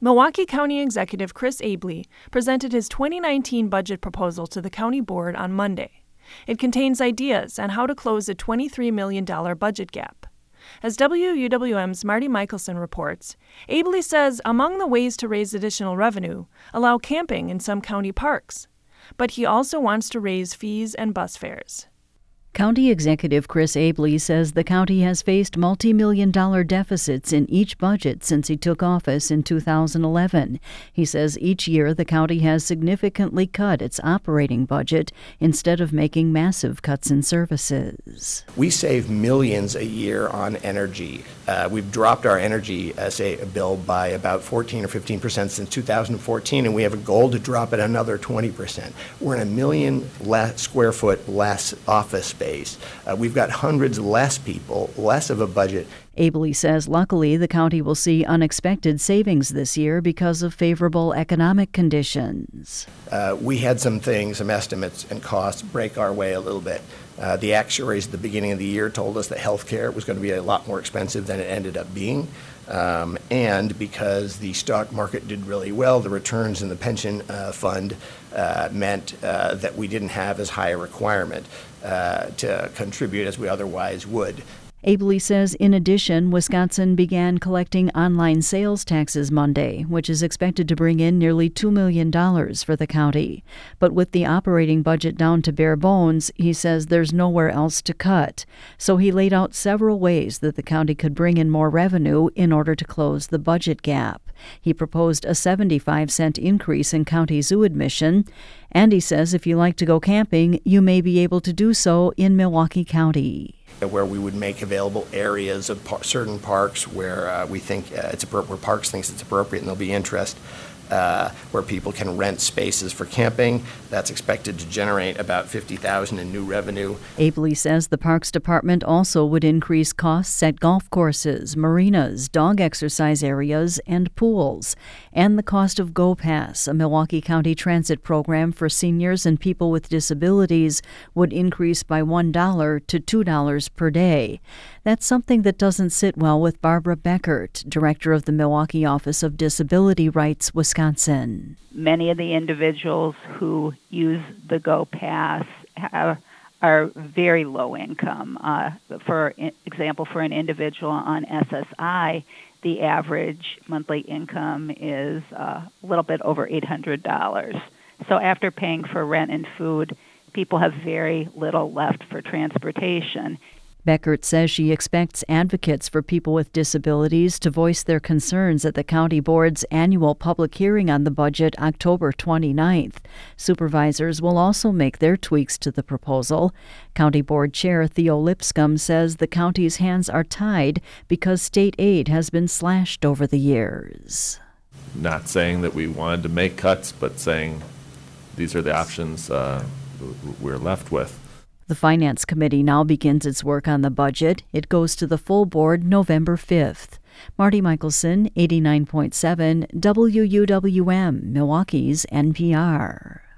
Milwaukee County Executive Chris Abele presented his 2019 budget proposal to the county board on Monday. It contains ideas on how to close a $23 million budget gap. As WUWM's Marty Michelson reports, Abele says among the ways to raise additional revenue, allow camping in some county parks. But he also wants to raise fees and bus fares. County Executive Chris Abele says the county has faced multi-million-dollar deficits in each budget since he took office in 2011. He says each year the county has significantly cut its operating budget instead of making massive cuts in services. We save millions a year on energy. We've dropped our energy bill by about 14 or 15% since 2014, and we have a goal to drop it another 20%. We're in a million square foot less office space. We've got hundreds less people, less of a budget. Abele says luckily the county will see unexpected savings this year because of favorable economic conditions. We had some estimates and costs break our way a little bit. The actuaries at the beginning of the year told us that health care was going to be a lot more expensive than it ended up being. And because the stock market did really well, the returns in the pension fund meant that we didn't have as high a requirement to contribute as we otherwise would. Abele says, in addition, Wisconsin began collecting online sales taxes Monday, which is expected to bring in nearly $2 million for the county. But with the operating budget down to bare bones, he says there's nowhere else to cut. So he laid out several ways that the county could bring in more revenue in order to close the budget gap. He proposed a 75-cent increase in county zoo admission, and he says if you like to go camping, you may be able to do so in Milwaukee County, where we would make available areas of certain parks where we think where Parks thinks it's appropriate and there'll be interest, where people can rent spaces for camping. That's expected to generate about $50,000 in new revenue. Abele says the Parks Department also would increase costs at golf courses, marinas, dog exercise areas, and pools. And the cost of GoPass, a Milwaukee County transit program for seniors and people with disabilities, would increase by $1 to $2 per day. That's something that doesn't sit well with Barbara Beckert, director of the Milwaukee Office of Disability Rights, Wisconsin. Many of the individuals who use the GoPass are very low income. For example, for an individual on SSI, the average monthly income is a little bit over $800. So after paying for rent and food, people have very little left for transportation. Beckert says she expects advocates for people with disabilities to voice their concerns at the county board's annual public hearing on the budget October 29th. Supervisors will also make their tweaks to the proposal. County Board Chair Theo Lipscomb says the county's hands are tied because state aid has been slashed over the years. Not saying that we wanted to make cuts, but saying these are the options we're left with. The Finance Committee now begins its work on the budget. It goes to the full board November 5th. Marty Michelson, 89.7 WUWM, Milwaukee's NPR.